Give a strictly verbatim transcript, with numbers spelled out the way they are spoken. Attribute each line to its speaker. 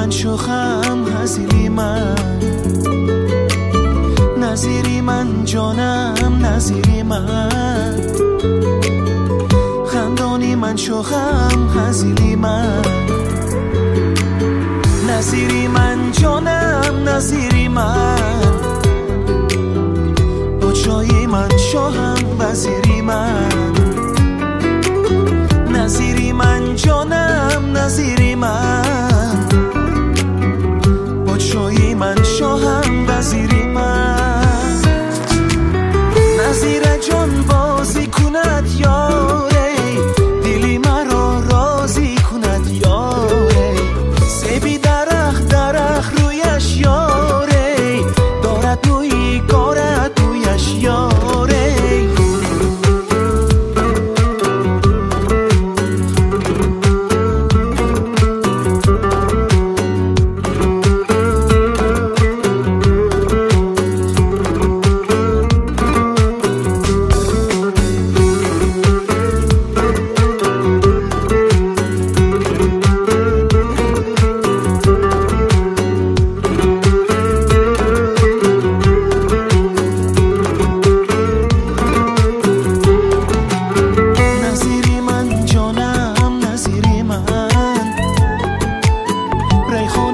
Speaker 1: من شوخم هزیلی من، نظیری من جانم نظیری من، خندانی من شوخم هزیلی من، نظیری من جانم نظیری من، بچایی من شوهم وزیری من، نظیری من جانم نظیری من، بچایی من شوهم وزیری من. نظیر جان بازی کند یاره، دلی مرا راضی کند یاره، سیبی درخت درخت رویش یاره، دارد نوی کارد رویش یاره. Rijnmond